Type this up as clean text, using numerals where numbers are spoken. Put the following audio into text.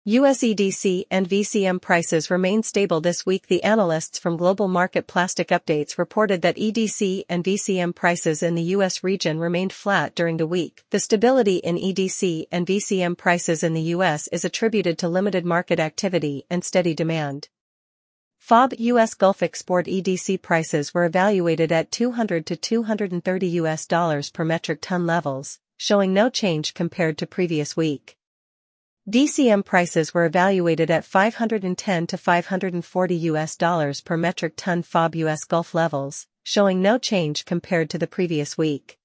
US EDC and VCM prices remain stable this week. The analysts from Global Market Plastic Updates reported that EDC and VCM prices in the US region remained flat during the week. The stability in EDC and VCM prices in the US is attributed to limited market activity and steady demand. FOB US Gulf export EDC prices were evaluated at $200 to $230 per metric ton levels, showing no change compared to previous week. VCM prices were evaluated at $510 to $540 per metric ton FOB US Gulf levels, showing no change compared to the previous week.